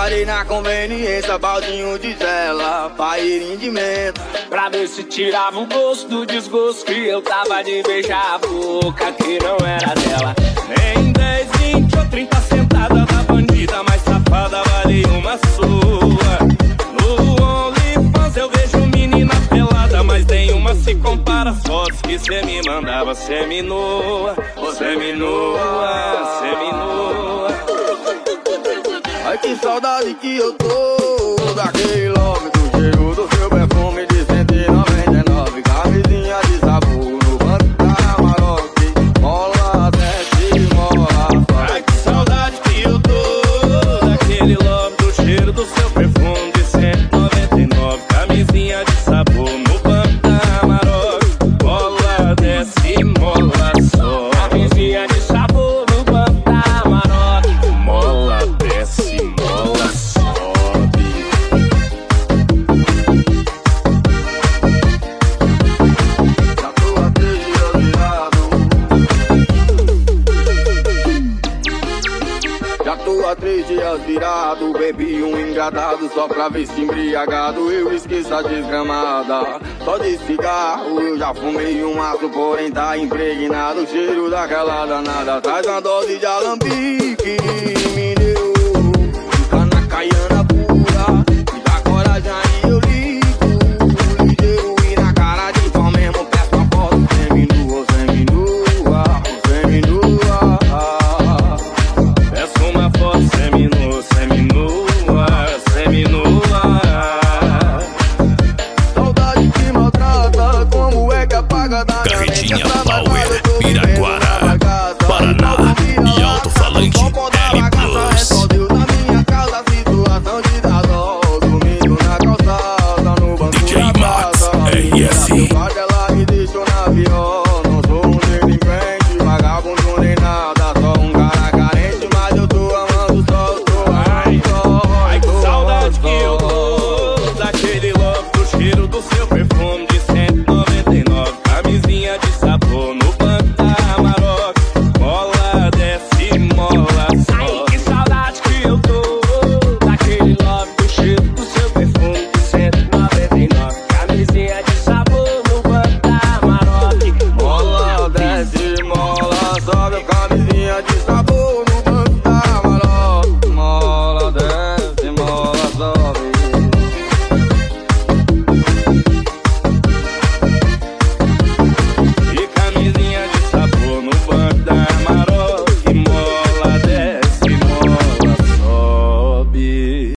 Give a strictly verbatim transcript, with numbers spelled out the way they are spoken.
Parei na conveniência, baldinho de gela, paeirinho de menta, pra ver se tirava um gosto do desgosto que eu tava de beijar a boca que não era dela. Nem dez, vinte ou trinta centavos da bandida mais safada vale uma sua. No OnlyFans eu vejo menina pelada, mas nenhuma se compara às fotos que cê me mandava. Seminua, seminua, seminua. Ai que saudade que eu tô daquele love, do cheiro do seu perfume de cento e noventa e nove. Camisinha de sabor no banco da Amarok, mola, desce, mola. Ai que saudade que eu tô daquele love, do cheiro do seu perfume de cento e noventa e nove. Camisinha de sabor no banco da Amarok, mola, desce, mola só. Camisinha de sabor no banco da Amarok, mola, desce, mola sobe. Já tô há três dias virado, já tô há três dias virado. Bebi um engradado só pra ver se embriagado eu esqueço a desgramada. Só de cigarro eu já fumei um maço, porém tá impregnado o cheiro daquela danada. Traz uma dose de alambi